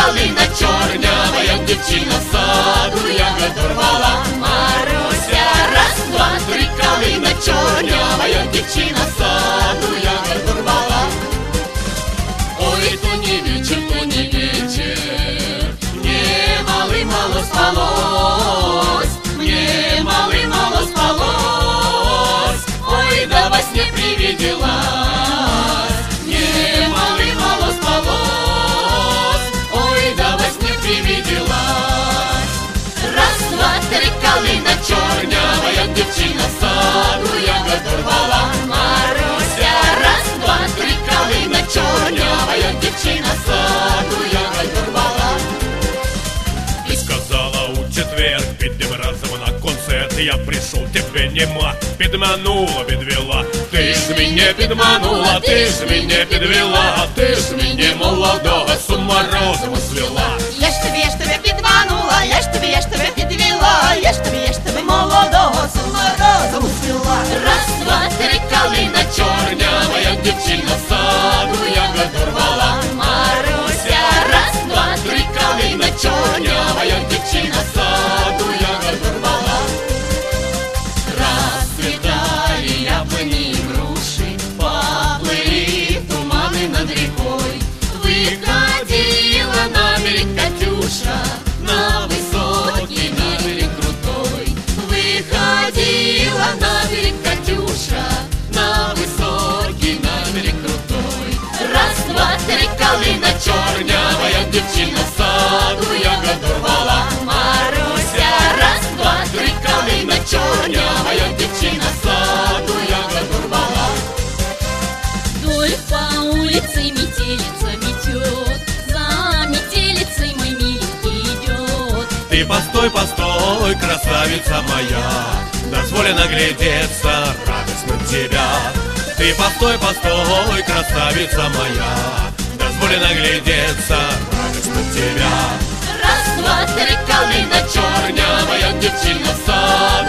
калина, чорнявая дівчина, в саду ягоду рвала. Маруся, раз, два, три, калина, чорнявая дівчина, в саду ягоду рвала. Ой, то не вечер, мне мало спалось, мне мало спалось. Ой, да во сне привиделась, мне мало спалось. Ой, да во сне привиделась. Раз, два, три, калина, чорнявая дівчина, в саду ягоду рвала. Маруся, раз, два, три, калина, чорнявая дівчина, в саду ягоду рвала. Ты сказала у четверг, підем разом на концерт. Я пришел, тебе нема, підманула, підвела. Ты ж меня підманула, ты ж меня підвела. Ты ж меня молодого с ума розуму свела. Я ж тебе підманула, я ж тебе підвела. Я ж тебе молодого з ума розуму свела. Раз, два, три, калина, чорнявая дівчина, в саду ягоду рвала. Маруся, раз, два, три, калина, чорнявая дівчина, в саду ягоду рвала. Расцветали яблони и груши, поплыли туманы над рекой. Выходила на берег Катюша, на высокий, на берег крутой. Выходила на берег Катюша, на высокий, на берег крутой. Раз, два, три, калина, чорнявая дівчина, в саду ягоду рвала. Маруся, раз, два, три, калина, чорнявая дівчина, в саду ягоду рвала. Вдоль по улице метелица метет, за метелицей мой миленький идет. Ты постой, постой, красавица моя, дозволено глядеться радостно тебя. Ты постой, постой, красавица моя, дозволено глядеться радостно тебя. Раз, два, три, калина, чорнявая дівчина, в саду